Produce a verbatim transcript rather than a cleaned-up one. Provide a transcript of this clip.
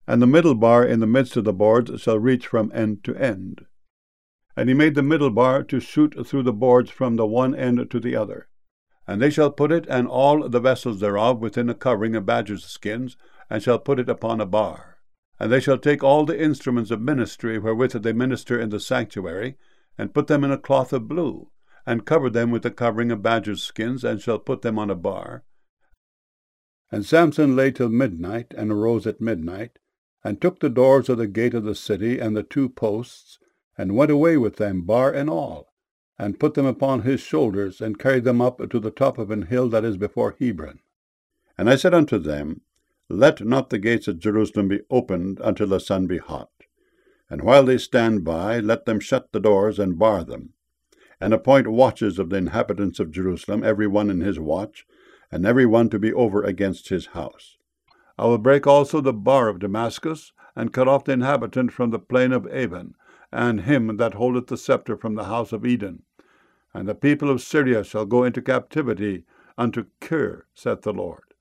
And the middle bar in the midst of the boards shall reach from end to end. And he made the middle bar to shoot through the boards from the one end to the other. And they shall put it and all the vessels thereof within a covering of badgers' skins, and shall put it upon a bar. And they shall take all the instruments of ministry wherewith they minister in the sanctuary, and put them in a cloth of blue, and cover them with a covering of badgers' skins, and shall put them on a bar. And Samson lay till midnight, and arose at midnight, and took the doors of the gate of the city, and the two posts, and went away with them, bar and all, and put them upon his shoulders, and carried them up to the top of an hill that is before Hebron. And I said unto them, Let not the gates of Jerusalem be opened until the sun be hot. And while they stand by, let them shut the doors and bar them. And appoint watches of the inhabitants of Jerusalem, every one in his watch, and every one to be over against his house. I will break also the bar of Damascus, and cut off the inhabitant from the plain of Avon, and him that holdeth the scepter from the house of Eden. And the people of Syria shall go into captivity unto Kir, saith the Lord.